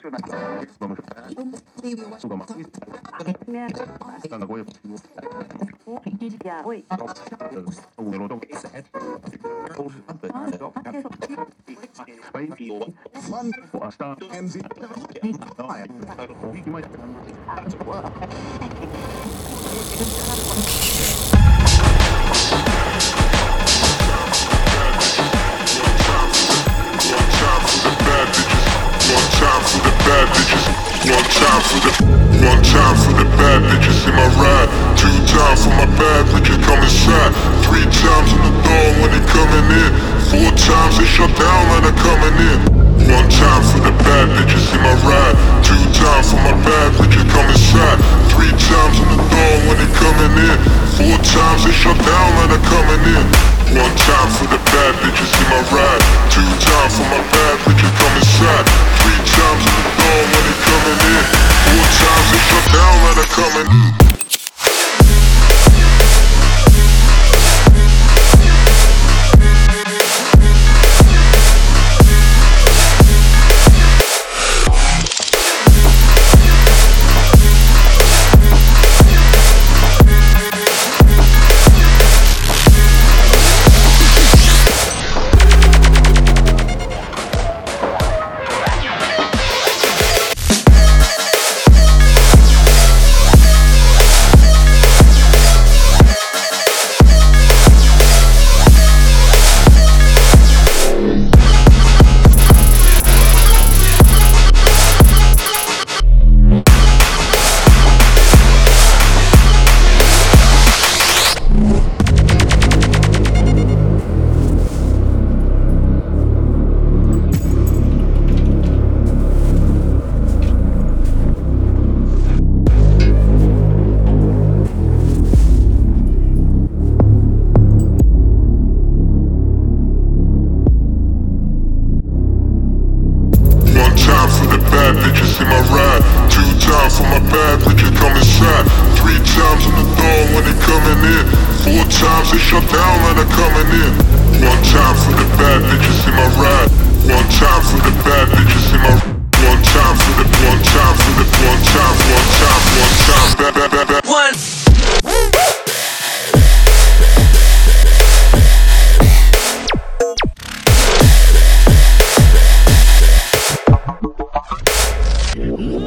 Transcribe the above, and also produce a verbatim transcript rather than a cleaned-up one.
One time for the bad bitches in my ride. Two times for my bad bitches come inside. Three times on the door when they coming in. Four times they shut down when they're coming in. One time for the bad bitches in my ride. Two times for my bad bitches come inside. Three times on the door when they coming in. Four times they shut down when they're coming in. One time for the bad bitches in my ride. Two times for my bad bitches come inside. Three times on the door when they coming in. Four times they shut down when they're coming in. Yeah.